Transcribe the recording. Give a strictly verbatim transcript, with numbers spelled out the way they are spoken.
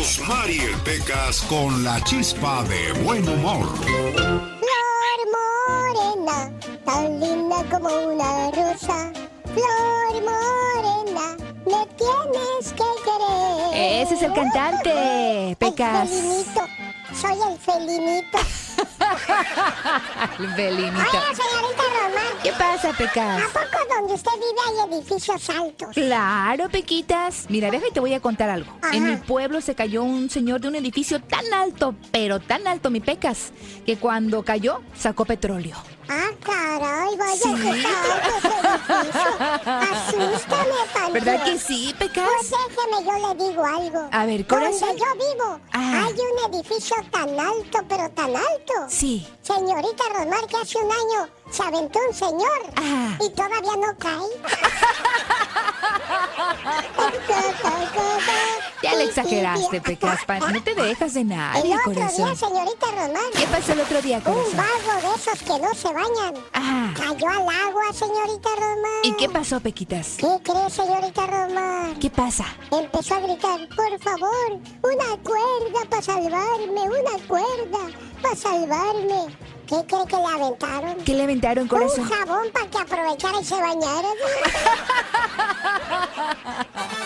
Rosmar y el Pecas con la chispa de buen humor. Flor morena, tan linda como una rosa. Flor morena, me tienes que querer. Ese es el cantante, Pecas. El felinito, soy el felinito. El felinito. Oiga, señorita Rosmar. ¿Qué pasa, Pecas? ¿A poco donde usted vive hay edificios altos? Claro, Pequitas. Mira, déjame te voy a contar algo. Ajá. En mi pueblo se cayó un señor de un edificio tan alto, pero tan alto, mi Pecas, que cuando cayó sacó petróleo. Ah, caray, vaya Sí. que está alto ese edificio. Asústame, panteón. ¿Verdad que sí, Pecas? Pues déjeme, yo le digo algo. A ver, corazón. Donde yo vivo, Ah. hay un edificio tan alto, pero tan alto. Sí. Señorita Rosmar, que hace un año se aventó un señor Ah. y todavía no cae. Ya le exageraste, Pecas. pa- No te dejas de El nadie, otro corazón. día, señorita Rosmar, ¿Qué pasó el otro día, un corazón? vago de esos que no se bañan Ah. cayó al agua, señorita Rosmar. ¿Y qué pasó, Pequitas? ¿Qué cree, señorita Rosmar? ¿Qué pasa? Empezó a gritar, por favor, una cuerda para salvarme, una cuerda para salvarme. ¿Qué cree que le aventaron? ¿Qué le aventaron, corazón? Un jabón para que aprovechara y se bañara.